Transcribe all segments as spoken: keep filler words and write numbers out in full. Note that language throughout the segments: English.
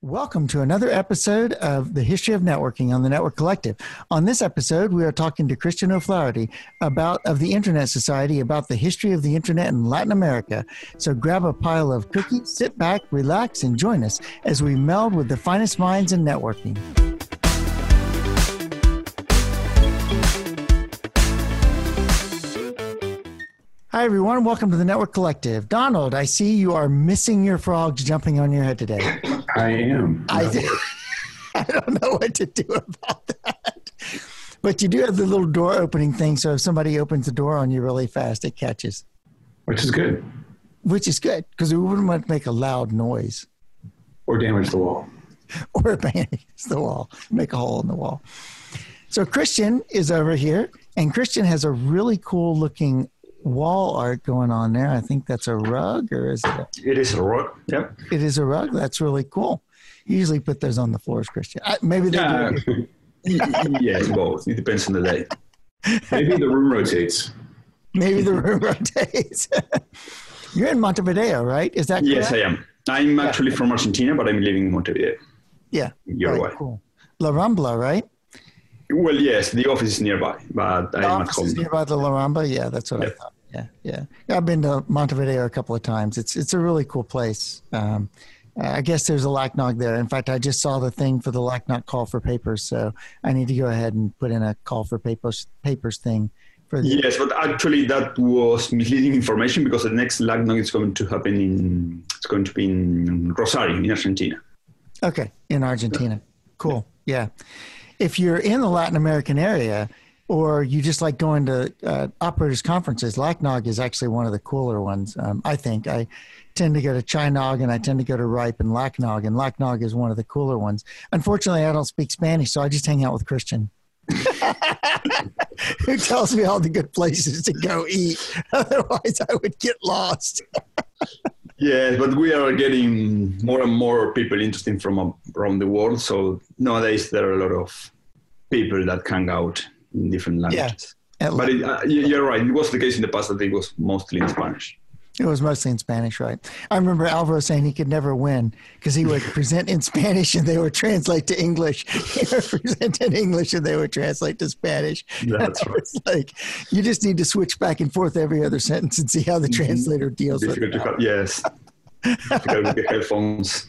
Welcome to another episode of the History of Networking on the Network Collective. On this episode, we are talking to Christian O'Flaherty about of the Internet Society about the history of the Internet in Latin America. So grab a pile of cookies, sit back, relax, and join us as we meld with the finest minds in networking. Hi, everyone. Welcome to the Network Collective. Donald, I see you are missing your frogs jumping on your head today. I am. I, I don't know what to do about that. But you do have the little door opening thing, so if somebody opens the door on you really fast, it catches. Which is good. Which is good, because we wouldn't want to make a loud noise. Or damage the wall. Or bang against the wall. Make a hole in the wall. So Christian is over here, and Christian has a really cool looking wall art going on there. I think that's a rug, or is it? A, it is a rug. Yep. It is a rug. That's really cool. You usually put those on the floors, Christian. I, maybe they yeah. do. Yes, both. It depends on the day. Maybe the room rotates. Maybe the room rotates. You're in Montevideo, right? Is that correct? Yes, I am. I'm actually yeah. from Argentina, but I'm living in Montevideo. Yeah. Uruguay. Right, cool. La Rambla, right? Well, yes, the office is nearby, but the I'm office at home. Is nearby the La Rambla? Yeah, that's what yeah. I thought. Yeah, yeah. I've been to Montevideo a couple of times. It's it's a really cool place. Um, I guess there's a L A C N O G there. In fact, I just saw the thing for the L A C N O G call for papers, so I need to go ahead and put in a call for papers papers thing. For the- yes, but actually that was misleading information because the next L A C N O G is going to happen in it's going to be in Rosario, in Argentina. Okay, in Argentina. Cool. Yeah. If you're in the Latin American area, or you just like going to uh, operators conferences, L A C N O G is actually one of the cooler ones. Um, I think I tend to go to ChiNOG and I tend to go to RIPE and L A C N O G, and L A C N O G is one of the cooler ones. Unfortunately, I don't speak Spanish, so I just hang out with Christian, who tells me all the good places to go eat. Otherwise, I would get lost. Yes, but we are getting more and more people interested from around the world. So nowadays there are a lot of people that hang out in different languages. Yeah, but it, uh, you're right. It was the case in the past that it was mostly in Spanish. It was mostly in Spanish, right? I remember Alvaro saying he could never win because he would present in Spanish and they would translate to English. He would present in English and they would translate to Spanish. That's right. It's like, you just need to switch back and forth every other sentence and see how the translator deals Difficult with it. Have, yes. Difficult with the headphones.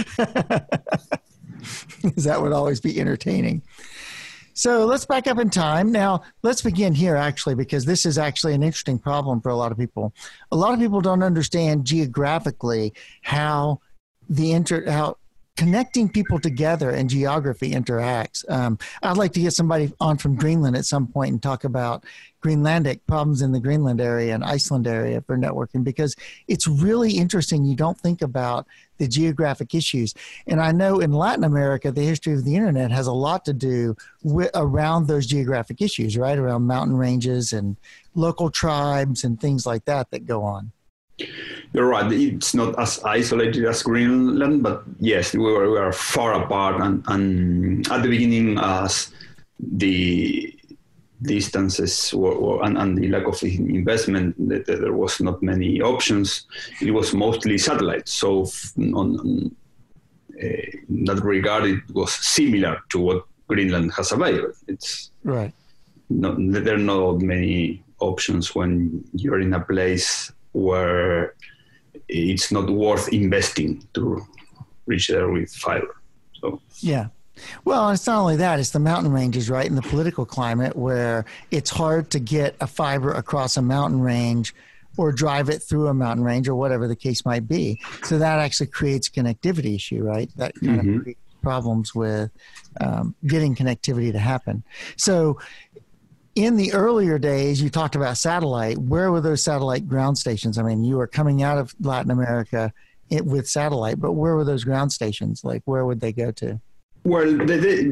That would always be entertaining. So let's back up in time. Now, let's begin here, actually, because this is actually an interesting problem for a lot of people. A lot of people don't understand geographically how the inter how connecting people together and geography interacts. Um, I'd like to get somebody on from Greenland at some point and talk about Greenlandic problems in the Greenland area and Iceland area for networking, because it's really interesting. You don't think about the geographic issues. And I know in Latin America, the history of the internet has a lot to do with around those geographic issues, right? Around mountain ranges and local tribes and things like that that go on. You're right. It's not as isolated as Greenland, but yes, we are, we are far apart. And, and at the beginning, as the distances were, were, and, and the lack of investment, that there was not many options. It was mostly satellite. So on, on uh, in that regard, it was similar to what Greenland has available. It's right. Not, there are not many options when you're in a place where it's not worth investing to reach there with fiber. So yeah. Well, it's not only that, it's the mountain ranges, right? In the political climate where it's hard to get a fiber across a mountain range or drive it through a mountain range or whatever the case might be. So that actually creates a connectivity issue, right? That kind mm-hmm. of creates problems with um, getting connectivity to happen. So in the earlier days, you talked about satellite. Where were those satellite ground stations? I mean, you were coming out of Latin America it, with satellite, but where were those ground stations? Like, where would they go to? Well, they, they,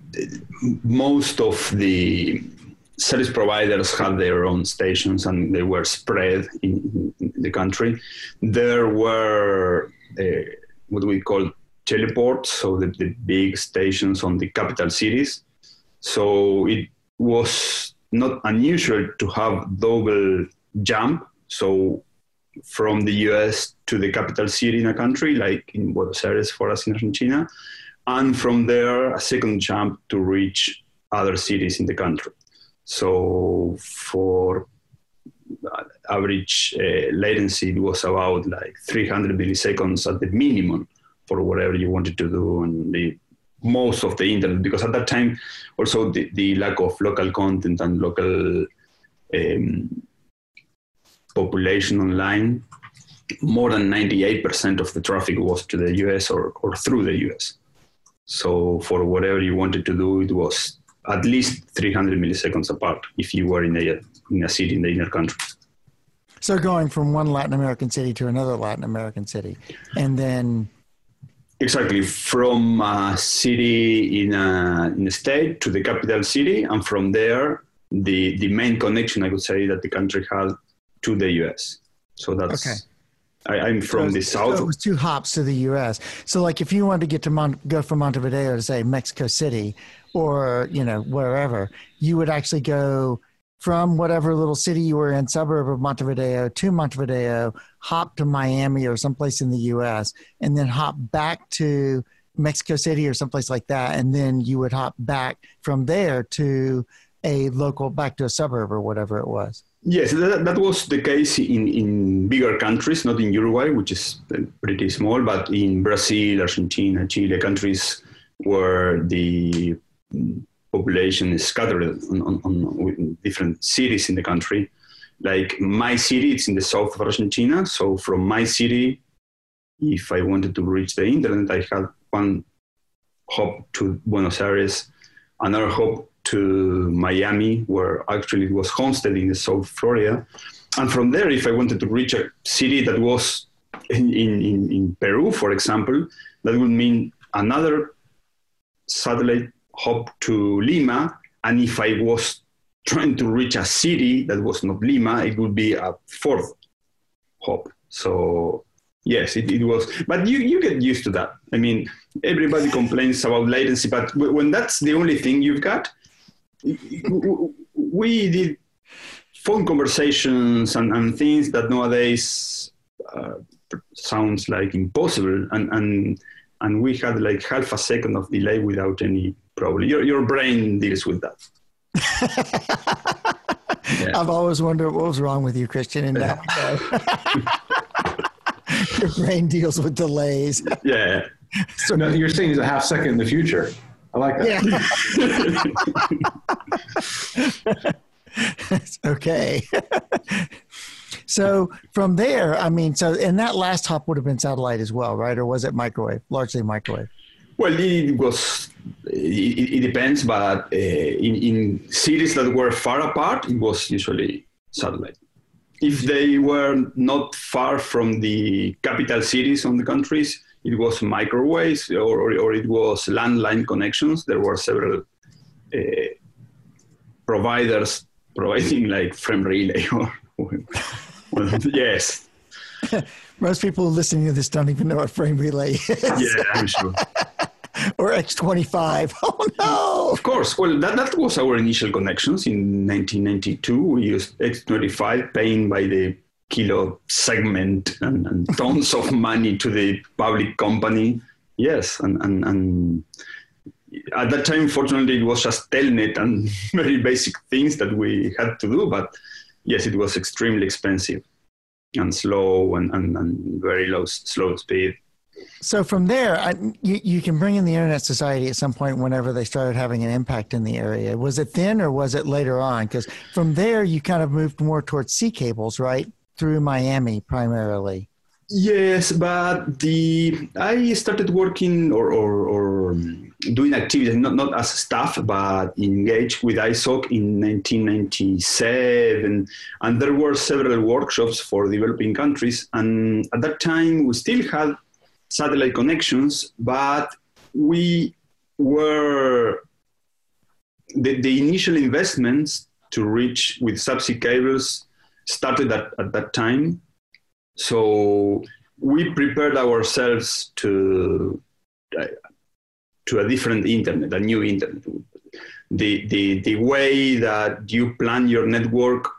most of the service providers had their own stations and they were spread in, in the country. There were uh, what we call teleports, so the, the big stations on the capital cities. So it was not unusual to have double jump. So from the U S to the capital city in a country, like in Buenos Aires for us in Argentina, and from there, a second jump to reach other cities in the country. So for average uh, latency, it was about like three hundred milliseconds at the minimum for whatever you wanted to do on the most of the internet, because at that time also the, the lack of local content and local um, population online, more than ninety-eight percent of the traffic was to the U S or, or through the U S. So for whatever you wanted to do, it was at least three hundred milliseconds apart if you were in a, in a city in the inner country. So going from one Latin American city to another Latin American city, and then... Exactly, from a city in a, in a state to the capital city, and from there, the, the main connection, I would say, that the country had to the U S. So that's... Okay. I, I'm from so, the south. So it was two hops to the U S. So like if you wanted to get to Mon- go from Montevideo to, say, Mexico City or, you know, wherever, you would actually go from whatever little city you were in, suburb of Montevideo, to Montevideo, hop to Miami or someplace in the U S, and then hop back to Mexico City or someplace like that. And then you would hop back from there to a local, back to a suburb or whatever it was. Yes, that, that was the case in, in bigger countries, not in Uruguay, which is pretty small, but in Brazil, Argentina, Chile, countries where the population is scattered on, on, on different cities in the country. Like my city, it's in the south of Argentina. So from my city, if I wanted to reach the internet, I had one hop to Buenos Aires, another hop to Miami, where actually it was Homestead in the South Florida. And from there, if I wanted to reach a city that was in, in, in Peru, for example, that would mean another satellite hop to Lima. And if I was trying to reach a city that was not Lima, it would be a fourth hop. So yes, it, it was, but you, you get used to that. I mean, everybody complains about latency, but when that's the only thing you've got, we did phone conversations and, and things that nowadays uh, sounds like impossible. And, and, and we had like half a second of delay without any problem. Your, your brain deals with that. Yeah. I've always wondered what was wrong with you, Christian, in that way. Your brain deals with delays. Yeah. So no, you're saying it's a half second in the future. I like that. Yeah. Okay. So from there, I mean, so, and that last hop would have been satellite as well, right? Or was it microwave, largely microwave? Well, it was, it, it depends, but uh, in, in cities that were far apart, it was usually satellite. If they were not far from the capital cities on the countries, it was microwaves or, or, or it was landline connections. There were several uh, providers providing like frame relay. Or, or yes. Most people listening to this don't even know what frame relay is. Yeah, I'm sure. Or X twenty-five. Oh, no. Of course. Well, that, that was our initial connections. In nineteen ninety-two, we used X twenty-five, paying by the kilo segment and, and tons of money to the public company. Yes. And, and, and at that time, fortunately, it was just Telnet and very basic things that we had to do. But yes, it was extremely expensive and slow and, and, and very low, slow speed. So from there, I, you, you can bring in the Internet Society at some point whenever they started having an impact in the area. Was it then or was it later on? Because from there, you kind of moved more towards sea cables, right? Through Miami primarily. Yes, but the I started working or, or, or doing activities, not, not as staff, but engaged with I S O C in nineteen ninety-seven. And there were several workshops for developing countries. And at that time, we still had satellite connections, but we were, the, the initial investments to reach with subsea cables started at, at that time. So we prepared ourselves to uh, to a different internet, a new internet. The, the, the way that you plan your network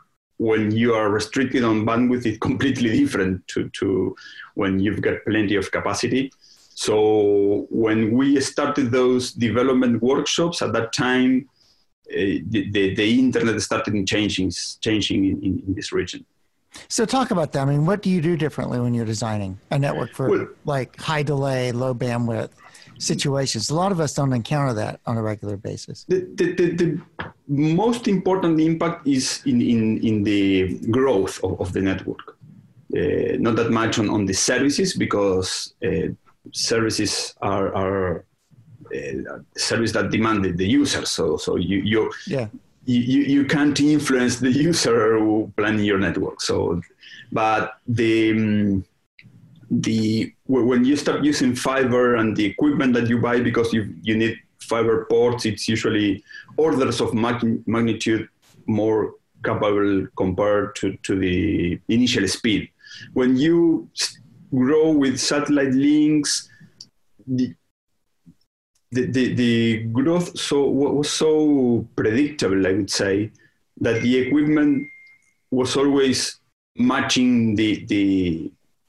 when you are restricted on bandwidth, it's completely different to, to when you've got plenty of capacity. So when we started those development workshops at that time, uh, the, the, the internet started changing, changing in, in, in this region. So talk about that. I mean, what do you do differently when you're designing a network for well, like high delay, low bandwidth situations? A lot of us don't encounter that on a regular basis. The, the, the, the most important impact is in, in, in the growth of, of the network. Uh, not that much on, on the services, because uh, services are, are uh, service that demand the, the user. So, so you, you, yeah. you, you can't influence the user planning your network. So, but the, um, the, when you start using fiber and the equipment that you buy, because you, you need fiber ports, it's usually orders of magnitude more capable compared to, to the initial speed. When you grow with satellite links, the, the, the, the growth so was so predictable, I would say, that the equipment was always matching the the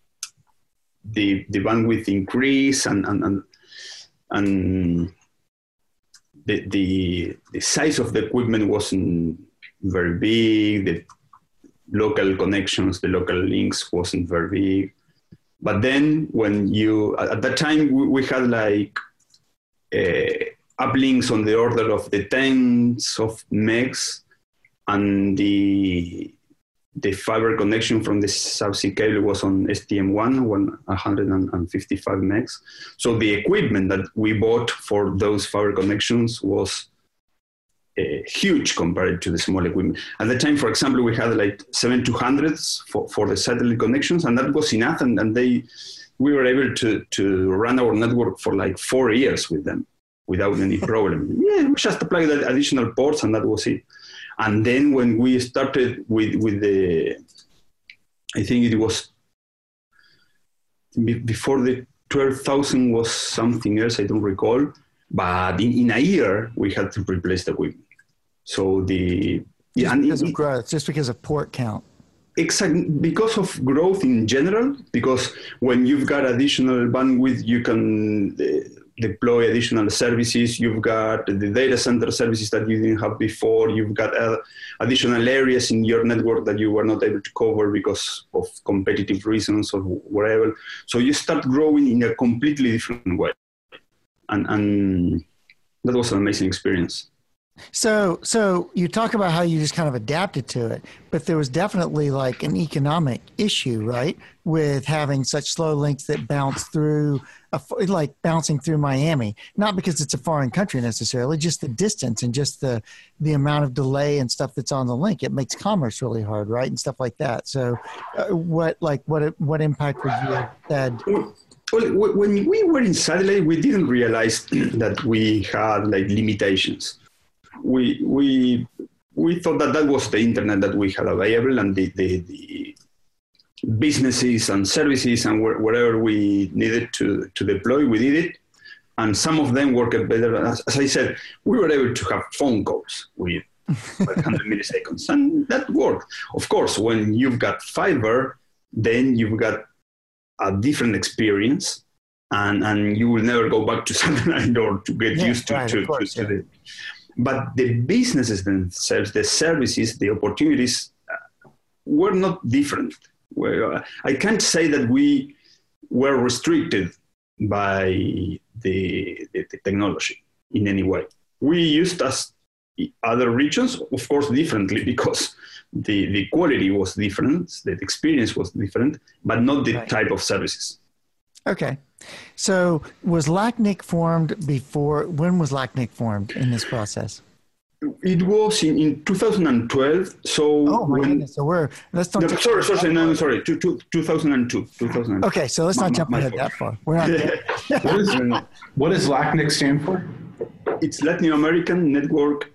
the, the bandwidth increase, and and and, and the, the the size of the equipment wasn't very big. The local connections, the local links wasn't very big. But then when you, at that time, we, we had like uh, uplinks on the order of the tens of megs, and the the fiber connection from the subsea cable was on S T M one, one hundred fifty-five megs. So the equipment that we bought for those fiber connections was uh, huge compared to the small equipment. At the time, for example, we had like seven two hundreds for, for the satellite connections, and that was enough. And, and they, we were able to, to run our network for like four years with them without any problem. Yeah, we just applied the additional ports, and that was it. And then when we started with, with the, I think it was before the twelve thousand was something else, I don't recall. But in, in a year, we had to replace the equipment. So the... Just yeah, and because it, of growth, just because of port count. Exactly, because of growth in general, because when you've got additional bandwidth, you can uh, deploy additional services. You've got the data center services that you didn't have before. You've got uh, additional areas in your network that you were not able to cover because of competitive reasons or whatever. So you start growing in a completely different way. And, and that was an amazing experience. So, so you talk about how you just kind of adapted to it, but there was definitely like an economic issue, right? With having such slow links that bounce through, a, like bouncing through Miami, not because it's a foreign country necessarily, just the distance and just the, the amount of delay and stuff that's on the link. It makes commerce really hard, right? And stuff like that. So uh, what, like what, what impact would you have had? Well, when we were in satellite, we didn't realize that we had like limitations. We we we thought that that was the internet that we had available, and the, the, the businesses and services and wh- whatever we needed to, to deploy, we did it. And some of them worked better. As, as I said, we were able to have phone calls with five hundred milliseconds, and that worked. Of course, when you've got fiber, then you've got a different experience, and, and you will never go back to satellite or to get yeah, used to, right, to, course, to, yeah. to the... But the businesses themselves, the services, the opportunities uh, were not different. Well, uh, I can't say that we were restricted by the, the, the technology in any way. We used as other regions, of course, differently, because the, the quality was different, the experience was different, but not the right. type of services. Okay. So was LACNIC formed before, when was LACNIC formed in this process? It was in, in two thousand twelve. So oh my when, goodness. So we're, let's not. No, sorry, sorry, no, no, sorry, two, two, two thousand two. two thousand two. Okay. So let's my, not jump my, ahead my that far. We're not there. what, is, what does LACNIC stand for? It's Latin American Network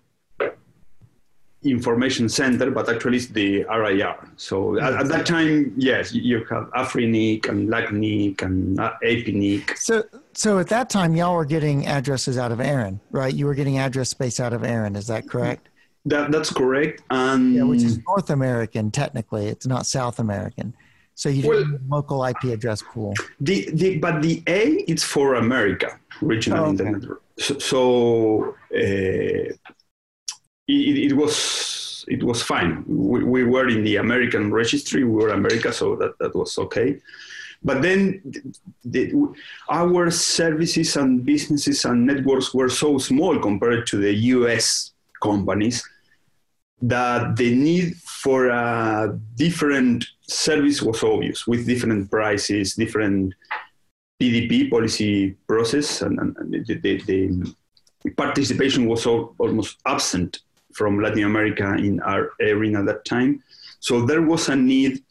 Information Center, but actually it's the R I R. So at, at that time, yes, you have AFRINIC and LACNIC and APNIC. So, so at that time, y'all were getting addresses out of ARIN, right? You were getting address space out of ARIN. Is that correct? That that's correct, and Yeah, which is North American technically. It's not South American. So you well, didn't have a local I P address pool. The, the but the A it's for America regional Oh, okay. internet. So, so uh, it, it was it was fine. We, we were in the American registry. We were America, so that, that was okay. But then the, our services and businesses and networks were so small compared to the U S companies that the need for a different service was obvious, with different prices, different P D P policy process, and, and the, the, the participation was all, almost absent from Latin America in our arena at that time. So there was a need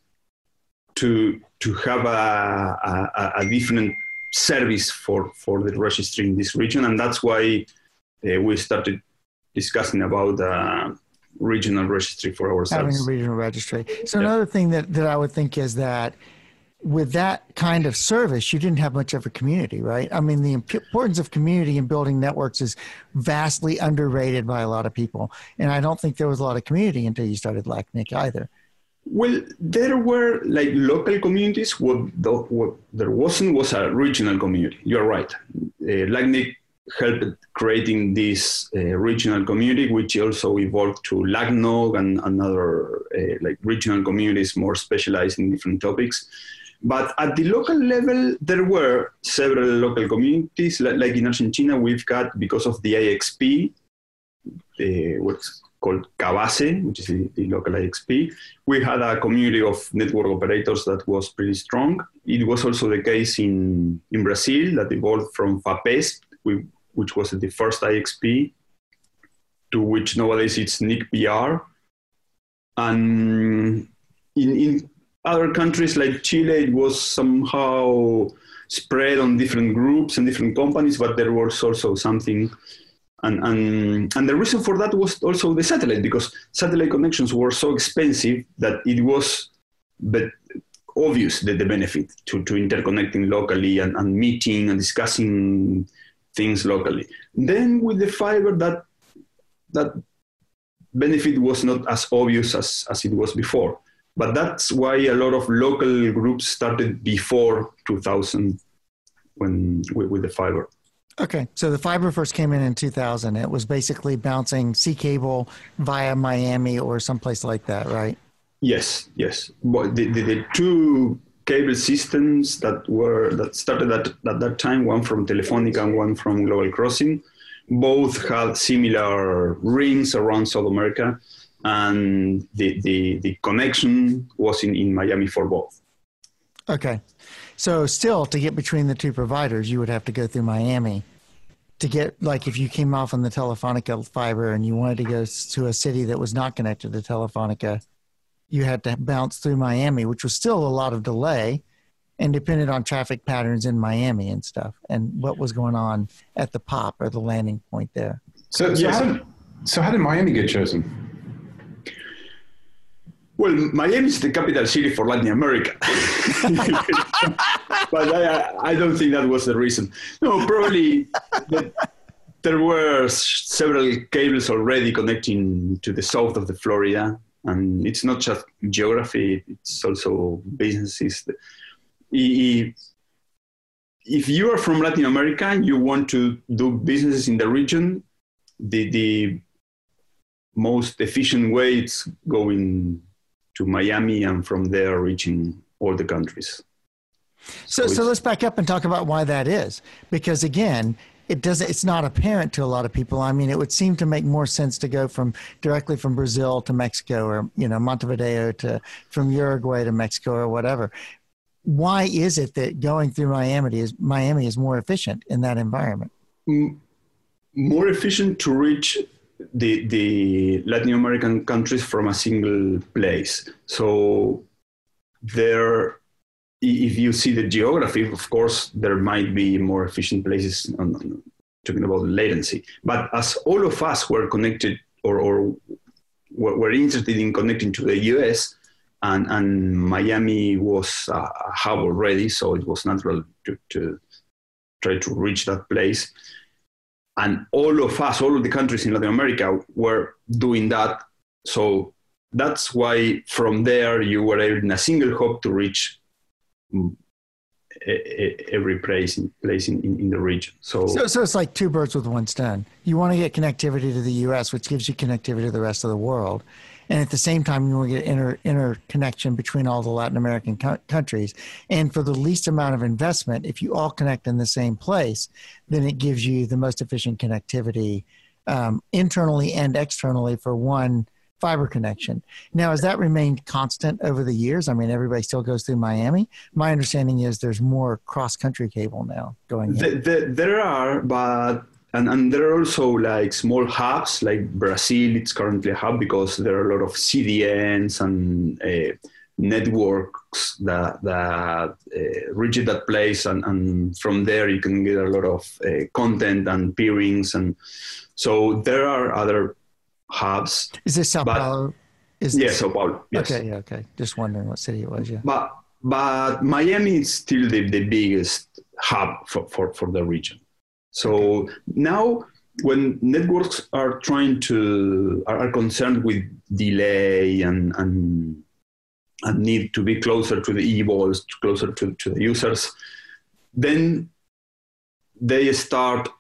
to to have a, a, a different service for, for the registry in this region, and that's why uh, we started discussing about uh, regional registry for ourselves. Having a regional registry. So Yeah. another thing that, that I would think is that with that kind of service, you didn't have much of a community, right? I mean, the importance of community in building networks is vastly underrated by a lot of people. And I don't think there was a lot of community until you started LACNIC either. Well, there were like local communities. What, the, what there wasn't was a regional community. You're right. Uh, LACNIC helped creating this uh, regional community, which also evolved to LACNOG and another uh, like regional communities more specialized in different topics. But at the local level, there were several local communities. Like, like in Argentina, we've got, because of the I X P, uh, what's called Cabase, which is the, the local I X P, we had a community of network operators that was pretty strong. It was also the case in, in Brazil, that evolved from FAPESP, we, which was the first I X P, to which nowadays it's N I C P R. And in, in other countries like Chile, it was somehow spread on different groups and different companies, but there was also something. And, and, and the reason for that was also the satellite, because satellite connections were so expensive that it was but obvious that the benefit to, to interconnecting locally and, and meeting and discussing things locally. Then with the fiber, that that benefit was not as obvious as, as it was before. But that's why a lot of local groups started before two thousand when with, with the fiber. Okay, so the fiber first came in in two thousand. It was basically bouncing C cable via Miami or someplace like that, right? Yes, yes. But the, the, the two cable systems that were that started at, at that time, one from Telefonica and one from Global Crossing, both had similar rings around South America, and the, the, the connection was in, in Miami for both. Okay. So still, to get between the two providers, you would have to go through Miami. To get, like, if you came off on the Telefonica fiber and you wanted to go to a city that was not connected to Telefonica, you had to bounce through Miami, which was still a lot of delay and depended on traffic patterns in Miami and stuff and what was going on at the pop or the landing point there. So, so, Yes. how, did, so how did Miami get chosen? Well, Miami is the capital city for Latin America. But I, I don't think that was the reason. No, probably that there were several cables already connecting to the south of the Florida. And it's not just geography, it's also businesses. If, if you are from Latin America and you want to do businesses in the region, the, the most efficient way is going to Miami and from there reaching all the countries. So, So so let's back up and talk about why that is. Because again, it doesn't, it's not apparent to a lot of people. I mean, it would seem to make more sense to go from directly from Brazil to Mexico, or, you know, Montevideo to from Uruguay to Mexico or whatever. Why is it that going through Miami is Miami is more efficient in that environment? More efficient to reach the the Latin American countries from a single place. So there, if you see the geography, of course, there might be more efficient places on, on talking about latency. But as all of us were connected or, or were interested in connecting to the U S, and, and Miami was a hub already, so it was natural to, to try to reach that place. and all of us, all of the countries in Latin America were doing that. So that's why from there you were able in a single hop to reach every place in, place in, in the region. So, so, so it's like two birds with one stone. You want to get connectivity to the U S, which gives you connectivity to the rest of the world. And at the same time, you want to get inter, interconnection between all the Latin American co- countries. And for the least amount of investment, if you all connect in the same place, then it gives you the most efficient connectivity um, internally and externally for one fiber connection. Now, has that remained constant over the years? I mean, everybody still goes through Miami. My understanding is there's more cross-country cable now going in. The, the, there are, but and, and there are also like small hubs, like Brazil, it's currently a hub because there are a lot of C D Ns and uh, networks that, that uh, reach that place. And, and from there, you can get a lot of uh, content and peerings. And so there are other hubs. Is this Sao but, Paulo? Is yeah, this, Sao Paulo. Yes. Okay, yeah, okay. Just wondering what city it was, yeah. But but Miami is still the, the biggest hub for, for, for the region. So okay. Now when networks are trying to, are, are concerned with delay and, and and need to be closer to the e-balls, closer to, to the users, then they start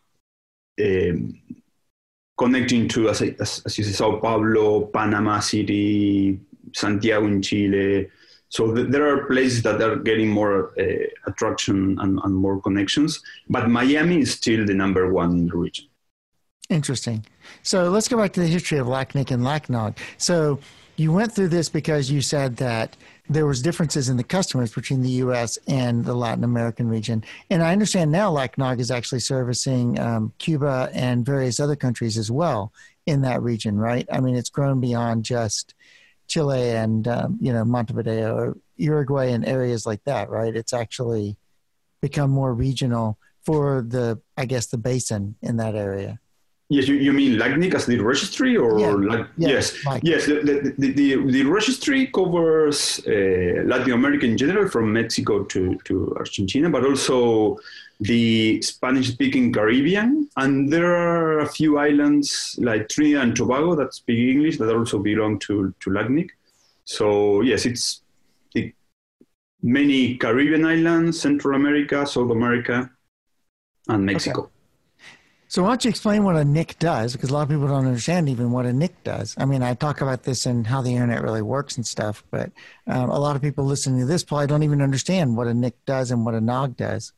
um, connecting to, as, as, as you say, Sao Paulo, Panama City, Santiago in Chile. So th- there are places that are getting more uh, attraction and, and more connections, but Miami is still the number one in the region. Interesting. So let's go back to the history of LACNIC and LACNOG. So you went through this because you said that there was differences in the customers between the U S and the Latin American region. And I understand now LACNOG is actually servicing um, Cuba and various other countries as well in that region, right? I mean, it's grown beyond just Chile and, um, you know, Montevideo or Uruguay and areas like that, right? It's actually become more regional for the, I guess, the basin in that area. Yes, you, you mean LACNIC as the registry, or yeah, like, yeah, yes, like, yes. The, the, the, the registry covers uh, Latin America in general, from Mexico to, to Argentina, but also the Spanish-speaking Caribbean, and there are a few islands like Trinidad and Tobago that speak English that also belong to to LACNIC. So yes, it's it, many Caribbean islands, Central America, South America, and Mexico. Okay. So why don't you explain what a N I C does? Because a lot of people don't understand even what a N I C does. I mean, I talk about this and how the internet really works and stuff, but um, a lot of people listening to this probably don't even understand what a N I C does and what a N O G does.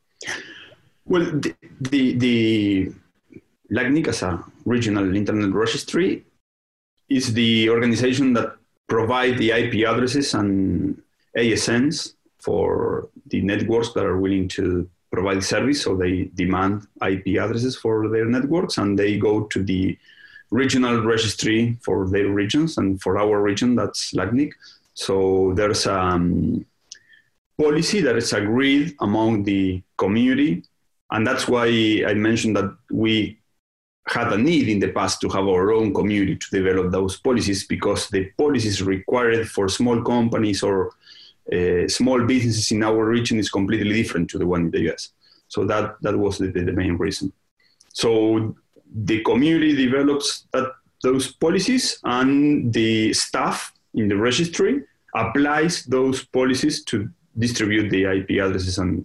Well, the, the, the LACNIC as a regional internet registry is the organization that provide the I P addresses and A S Ns for the networks that are willing to provide service. So they demand I P addresses for their networks, and they go to the regional registry for their regions. And for our region, that's LACNIC. So there's a um, policy that is agreed among the community. And that's why I mentioned that we had a need in the past to have our own community to develop those policies, because the policies required for small companies or Uh, small businesses in our region is completely different to the one in the U S. So that, that was the, the main reason. So the community develops that, those policies, and the staff in the registry applies those policies to distribute the I P addresses and,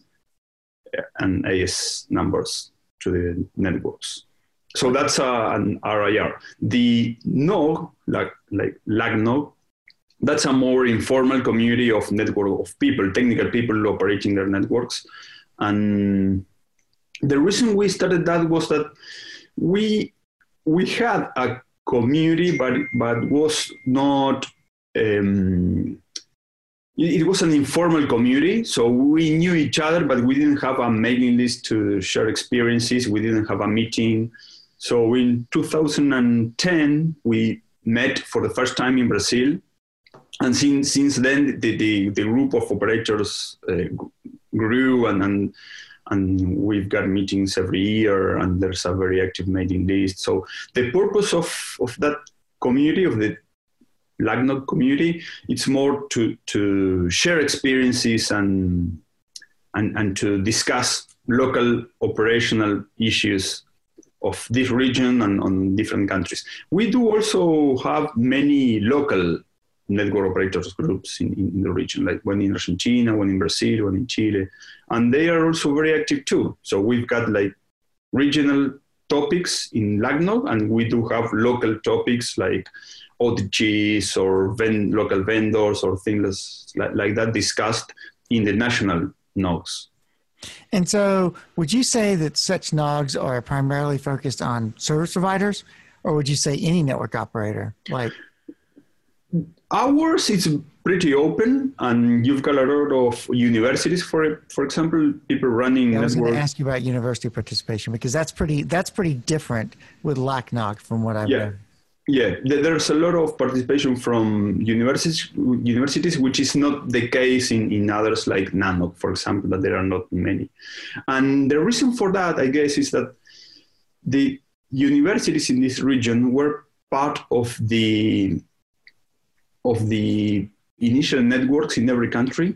and A S numbers to the networks. So that's uh, an R I R. The N O G, like, like LACNOG, that's a more informal community of network of people, technical people operating their networks. And the reason we started that was that we we had a community, but but was not. Um, it was an informal community, so we knew each other, but we didn't have a mailing list to share experiences. We didn't have a meeting. So in two thousand ten, we met for the first time in Brazil. And since, since then, the, the, the group of operators uh, grew, and, and and we've got meetings every year, and there's a very active mailing list. So the purpose of, of that community, of the LACNOG community, it's more to, to share experiences and, and, and to discuss local operational issues of this region and on different countries. We do also have many local network operators groups in, in the region, like one in Argentina, one in Brazil, one in Chile, and they are also very active too. So we've got like regional topics in LACNOG, and we do have local topics like O T Gs or ven- local vendors or things like, like that discussed in the national N O Gs. And so would you say that such N O Gs are primarily focused on service providers, or would you say any network operator? Like ours is pretty open, and you've got a lot of universities, for for example, people running I was network. going to ask you about university participation, because that's pretty that's pretty different with LACNOG from what I've yeah. read. Yeah, there's a lot of participation from universities, universities, which is not the case in, in others like NANOG, for example, but there are not many. And the reason for that, I guess, is that the universities in this region were part of the of the initial networks in every country.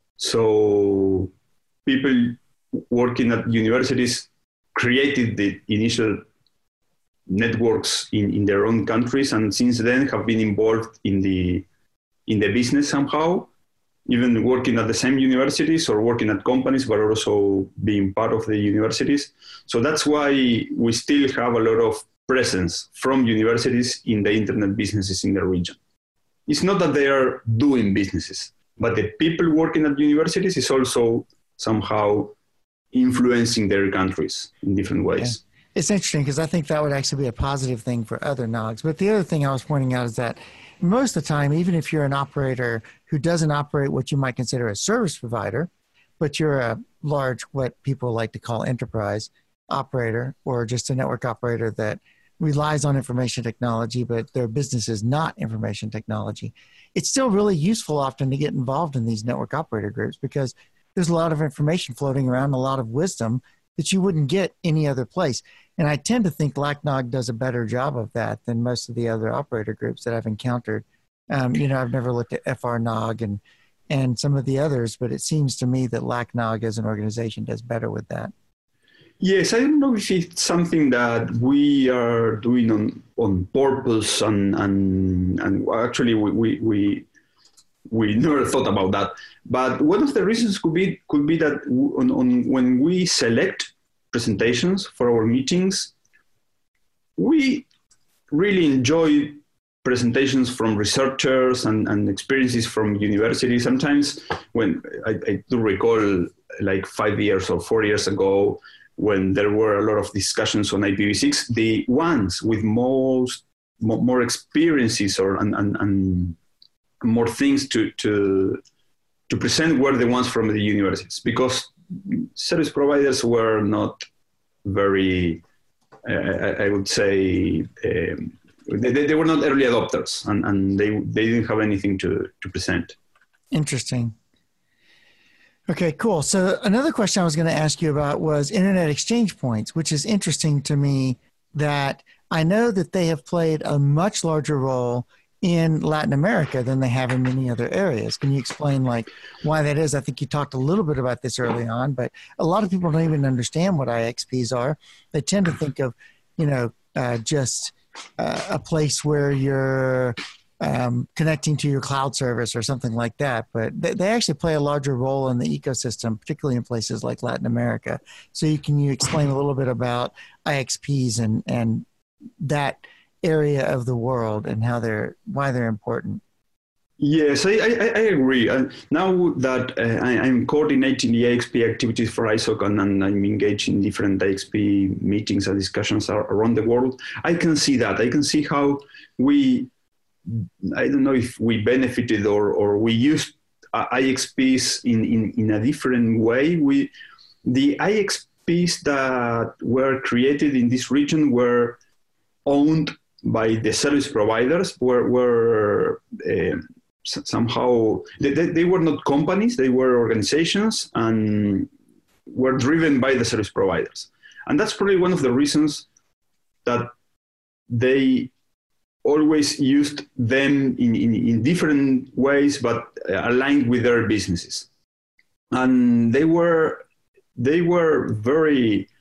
So people working at universities created the initial networks in, in their own countries, and since then have been involved in the in the business somehow, even working at the same universities or working at companies, but also being part of the universities. So that's why we still have a lot of presence from universities in the internet businesses in the region. It's not that they are doing businesses, but the people working at universities is also somehow influencing their countries in different ways. Yeah. It's interesting because I think that would actually be a positive thing for other N O Gs. But the other thing I was pointing out is that most of the time, even if you're an operator who doesn't operate what you might consider a service provider, but you're a large, what people like to call enterprise operator, or just a network operator that relies on information technology, but their business is not information technology, it's still really useful often to get involved in these network operator groups, because there's a lot of information floating around, a lot of wisdom that you wouldn't get any other place. And I tend to think LACNOG does a better job of that than most of the other operator groups that I've encountered. Um, you know, I've never looked at F R N O G and, and some of the others, but it seems to me that LACNOG as an organization does better with that. Yes, I don't know if it's something that we are doing on, on purpose, and, and, and actually we, we, we We never thought about that, but one of the reasons could be could be that on, on when we select presentations for our meetings, we really enjoy presentations from researchers and, and experiences from universities. Sometimes when I, I do recall, like five years or four years ago, when there were a lot of discussions on I P v six, the ones with most more, more experiences or and, and, and more things to, to to present were the ones from the universities, because service providers were not very, uh, I would say, um, they, they were not early adopters, and, and they they didn't have anything to, to present. Interesting. Okay, cool. So another question I was going to ask you about was internet exchange points, which is interesting to me, that I know that they have played a much larger role in Latin America than they have in many other areas. Can you explain like why that is? I think you talked a little bit about this early on, but a lot of people don't even understand what I X Ps are. They tend to think of, you know, uh, just uh, a place where you're um, connecting to your cloud service or something like that. But they, they actually play a larger role in the ecosystem, particularly in places like Latin America. So you can you explain a little bit about I X Ps and, and that area of the world and how they're why they're important? Yes, I, I, I agree. Uh, now that uh, I, I'm coordinating the I X P activities for I S O C, and, and I'm engaged in different I X P meetings and discussions around the world, I can see that. I can see how we, I don't know if we benefited or, or we used I X Ps in, in, in a different way. We, the I X Ps that were created in this region were owned by the service providers, were, were uh, somehow, they, they were not companies, they were organizations, and were driven by the service providers. And that's probably one of the reasons that they always used them in, in, in different ways, but aligned with their businesses. And they were, they were very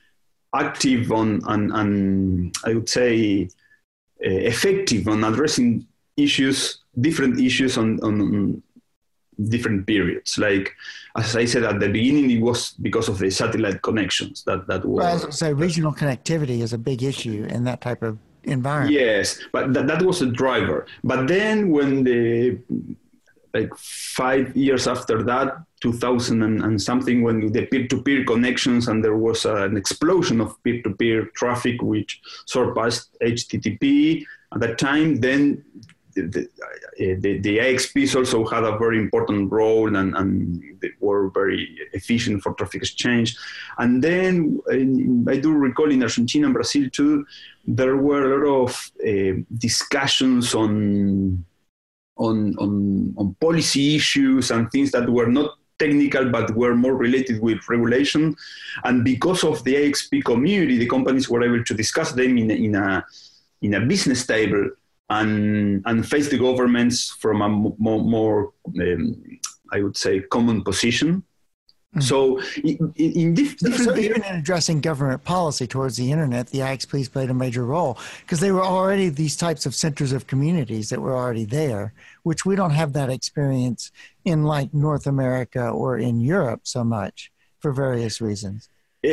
active on and, and I would say uh, effective on addressing issues, different issues on, on different periods. Like, as I said at the beginning, it was because of the satellite connections that that was. Well, I was going to say regional connectivity is a big issue in that type of environment. Yes, but that, that was a driver. But then when the, like five years after that, two thousand and, and something, when the peer-to-peer connections and there was uh, an explosion of peer-to-peer traffic which surpassed H T T P at that time, then the, the, the, the I X Ps also had a very important role, and, and they were very efficient for traffic exchange. And then in, I do recall in Argentina and Brazil too, there were a lot of uh, discussions on, on, on, on policy issues and things that were not technical but were more related with regulation. And because of the I X P community, the companies were able to discuss them in, in, a, in a business table and, and face the governments from a more, more um, I would say, common position. Mm-hmm. So in, in diff- so, different... So even in addressing government policy towards the internet, the I X Ps played a major role because they were already these types of centers of communities that were already there, which we don't have that experience in like North America or in Europe so much for various reasons.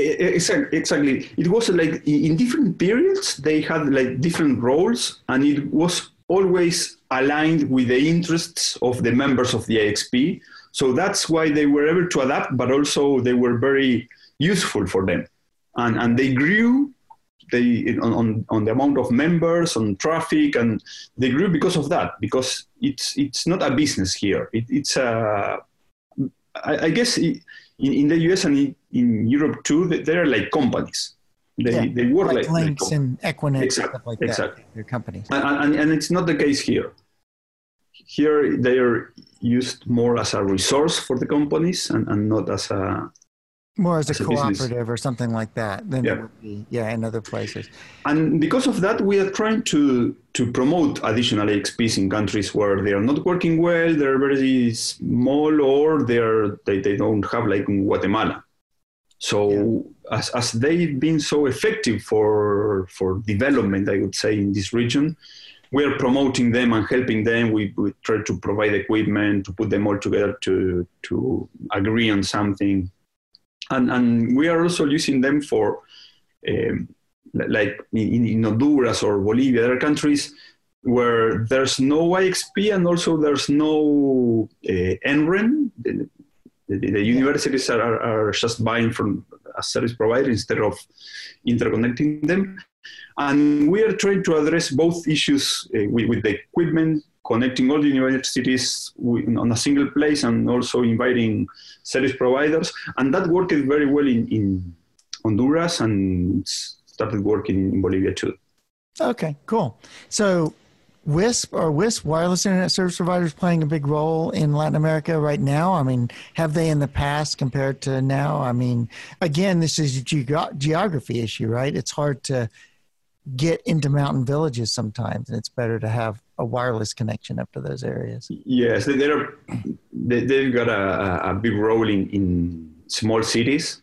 Exactly. It was like in different periods, they had like different roles, and it was always aligned with the interests of the members of the I X P. So that's why they were able to adapt, but also they were very useful for them. And and they grew they on, on the amount of members, on traffic, and they grew because of that, because it's it's not a business here. It, it's a, I, I guess it, in, in the U S and in, in Europe too, they're like companies. They, yeah, they work like, like Lynx like and Equinix, exactly, stuff like exactly. that. They're companies. And, and, and it's not the case here. Here they are used more as a resource for the companies and, and not as a more as, as a, a cooperative business. Or something like that than yeah. it would be yeah in other places. And because of that, we are trying to to promote additional I X Ps in countries where they are not working well, they're very small, or they're they, they don't have, like in Guatemala. So yeah. as as they've been so effective for for development, I would say, in this region, we are promoting them and helping them. We, we try to provide equipment, to put them all together to to agree on something. And and we are also using them for, um, like in, in Honduras or Bolivia, there are countries where there's no I X P and also there's no uh, N R E N. The, the, the universities are, are just buying from a service provider instead of interconnecting them. And we are trying to address both issues uh, with, with the equipment, connecting all the universities on a single place, and also inviting service providers. And that worked very well in, in Honduras, and started working in Bolivia too. Okay, cool. So WISP or WISP, wireless internet service providers, playing a big role in Latin America right now? I mean, have they in the past compared to now? I mean, again, this is a ge- geography issue, right? It's hard to get into mountain villages sometimes, and it's better to have a wireless connection up to those areas. Yes, they're, they, they've got a, a big role in, in small cities,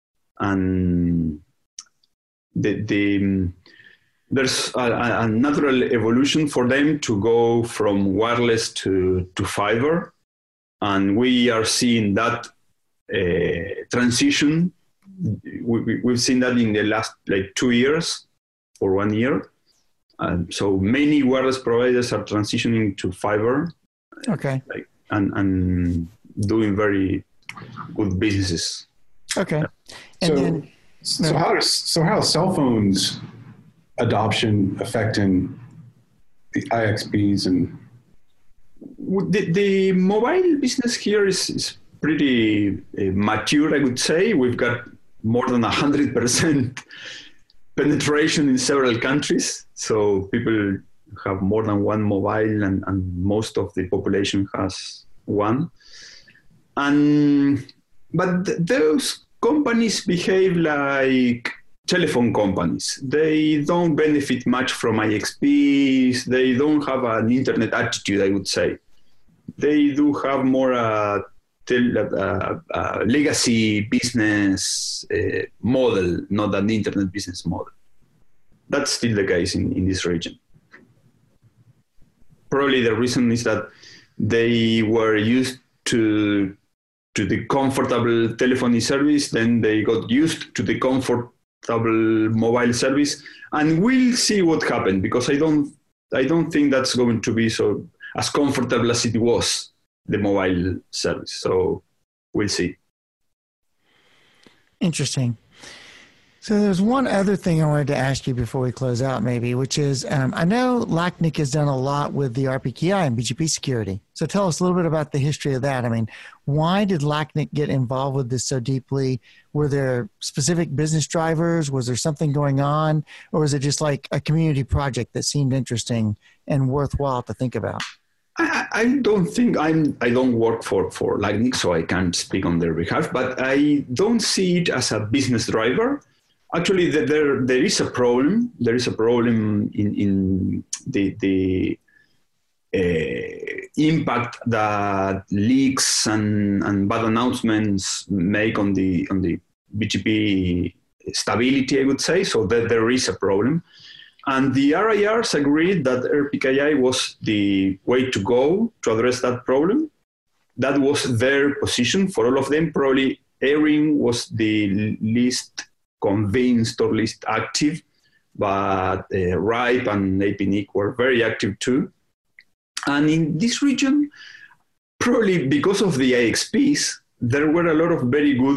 and the, the, there's a, a natural evolution for them to go from wireless to, to fiber, and we are seeing that uh, transition. We, we've seen that in the last like two years. For one year. Um, so many wireless providers are transitioning to fiber. Okay. Like, and, and doing very good businesses. Okay. And so, then, so no. how does, so how is cell phones adoption affecting the I X Ps? And the, the mobile business here is, is pretty uh, mature, I would say. We've got more than a hundred percent penetration in several countries. So people have more than one mobile, and, and most of the population has one. And but th- those companies behave like telephone companies. They don't benefit much from I X Ps. They don't have an internet attitude, I would say. They do have more a tel- uh, uh, legacy business uh, model, not an internet business model. That's still the case in, in this region. Probably the reason is that they were used to to the comfortable telephony service, then they got used to the comfortable mobile service, and we'll see what happened, because I don't I don't think that's going to be so as comfortable as it was, the mobile service. So we'll see. Interesting. So there's one other thing I wanted to ask you before we close out, maybe, which is um, I know LACNIC has done a lot with the R P K I and B G P security. So tell us a little bit about the history of that. I mean, why did LACNIC get involved with this so deeply? Were there specific business drivers? Was there something going on? Or was it just like a community project that seemed interesting and worthwhile to think about? I, I don't think I'm, I don't work for, for LACNIC, so I can't speak on their behalf, but I don't see it as a business driver. Actually, there there is a problem. There is a problem in in the the uh, impact that leaks and, and bad announcements make on the on the B G P stability, I would say. So that there is a problem, and the R I Rs agreed that R P K I was the way to go to address that problem. That was their position for all of them. Probably ARINC was the least convinced or least active, but uh, RIPE and A P N I C were very active too. And in this region, probably because of the I X Ps, there were a lot of very good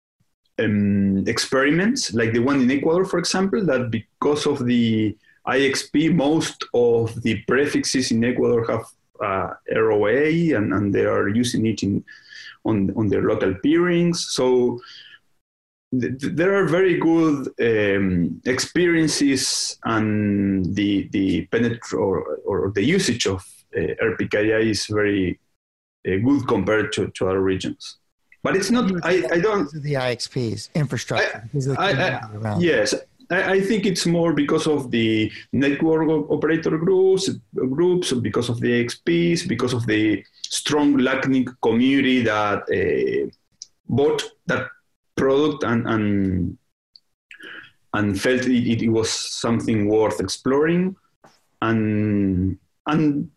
um, experiments, like the one in Ecuador, for example, that because of the I X P, most of the prefixes in Ecuador have uh, R O A, and, and they are using it in, on, on their local peerings. So there are very good um, experiences, and the the penet- or, or the usage of uh, R P K I is very uh, good compared to, to other regions. But it's not. I, I don't. The I X Ps infrastructure. I, I, I, yes, I, I think it's more because of the network operator groups, groups, because of the I X Ps, because of the strong LACNIC community that uh, bought that product and and and felt it, it was something worth exploring, and and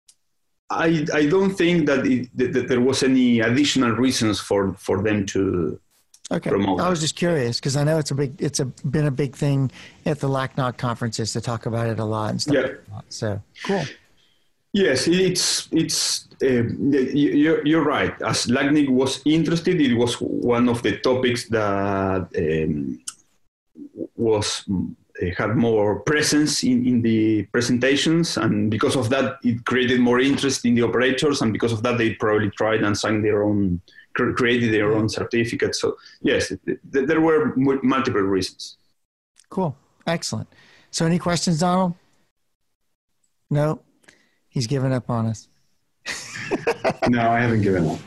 I I don't think that, it, that there was any additional reasons for, for them to okay. promote. I was just curious because I know it's a big it's a been a big thing at the LACNOG conferences to talk about it a lot and stuff. Yeah. Like that. So cool. Yes, it's it's uh, you're, you're right. As LACNIC was interested, it was one of the topics that um, was uh, had more presence in, in the presentations, and because of that, it created more interest in the operators, and because of that, they probably tried and signed their own, created their own certificate. So yes, it, it, there were multiple reasons. Cool, excellent. So, any questions, Donald? No. He's given up on us. No, I haven't given up.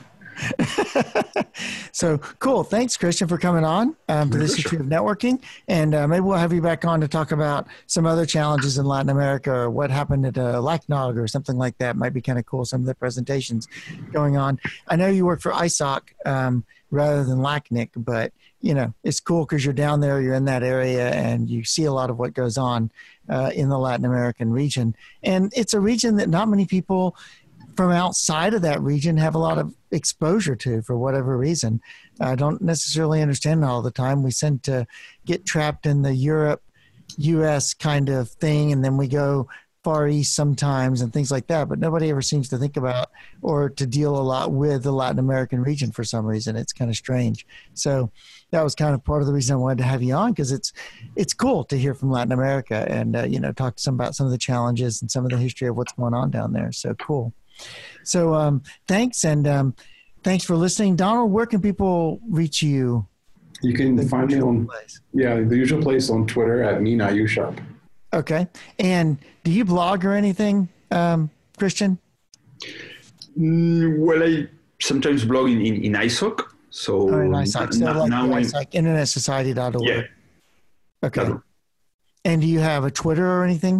So cool. Thanks, Christian, for coming on um, to this issue of networking. And uh, maybe we'll have you back on to talk about some other challenges in Latin America, or what happened at uh, LACNOG or something like that. Might be kind of cool, some of the presentations going on. I know you work for I S O C um, rather than LACNIC, but you know, it's cool because you're down there, you're in that area, and you see a lot of what goes on uh, in the Latin American region. And it's a region that not many people from outside of that region have a lot of exposure to for whatever reason. I don't necessarily understand it all the time. We tend to get trapped in the Europe, U S kind of thing, and then we go Far East sometimes and things like that, but nobody ever seems to think about or to deal a lot with the Latin American region for some reason. It's kind of strange. So that was kind of part of the reason I wanted to have you on, because it's it's cool to hear from Latin America and, uh, you know, talk to some about some of the challenges and some of the history of what's going on down there. So cool. So um, thanks, and um, thanks for listening. Donald, where can people reach you? You can find me on, place. yeah, the usual place on Twitter at Nina Usharp. Okay. And do you blog or anything, um, Christian? Mm, well, I sometimes blog in, in, in I S O C. So, oh, in I S O C. So n- like now I S O C, internet society dot org. Yeah. Okay. And do you have a Twitter or anything?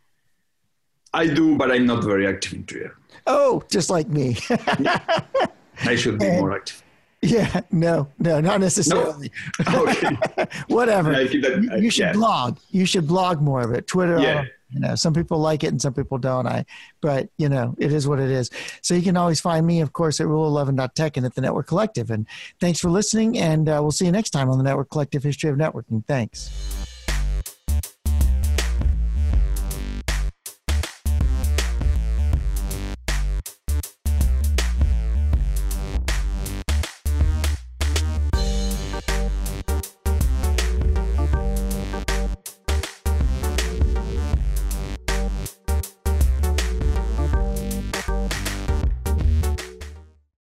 I do, but I'm not very active in Twitter. Oh, just like me. I should be And- more active. Yeah, no, no, not necessarily. Okay. Whatever. I keep that- you, you should yeah. blog. You should blog more of it. Twitter. I Yeah. don't- You know, some people like it and some people don't. I, but you know, it is what it is. So you can always find me, of course, at rule eleven dot tech and at the Network Collective. And thanks for listening. And uh, we'll see you next time on the Network Collective History of Networking. Thanks.